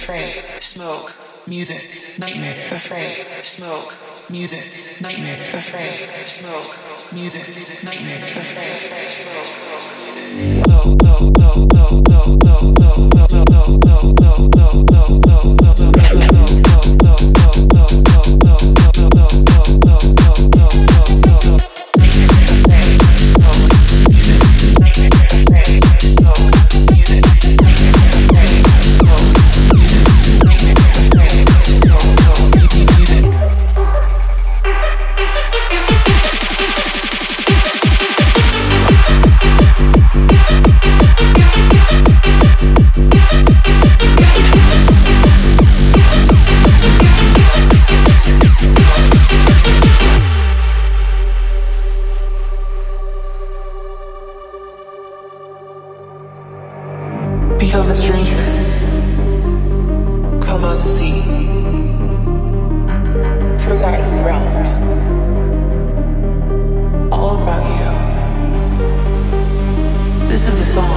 afraid, smoke, music, nightmare, afraid, smoke, music, nightmare, afraid, smoke, music, nightmare, afraid, smoke, music, low, low, low, low, low, low, low, low, low, low, low, low, low, low, become a stranger, come out to sea, forgotten realms, all about you. This is a song